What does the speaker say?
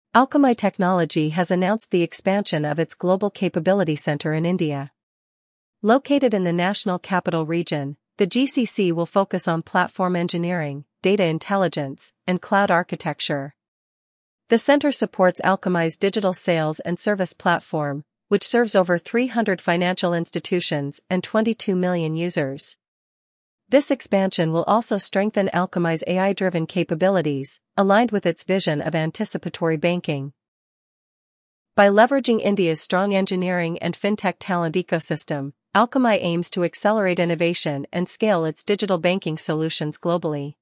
Alchemy Technology has announced the expansion of its Global Capability Center in India. Located in the National Capital Region, the GCC will focus on platform engineering, data intelligence, and cloud architecture. The center supports Alchemy's digital sales and service platform, which serves over 300 financial institutions and 22 million users. This expansion will also strengthen Alchemy's AI-driven capabilities, aligned with its vision of anticipatory banking. By leveraging India's strong engineering and fintech talent ecosystem, Alchemy aims to accelerate innovation and scale its digital banking solutions globally.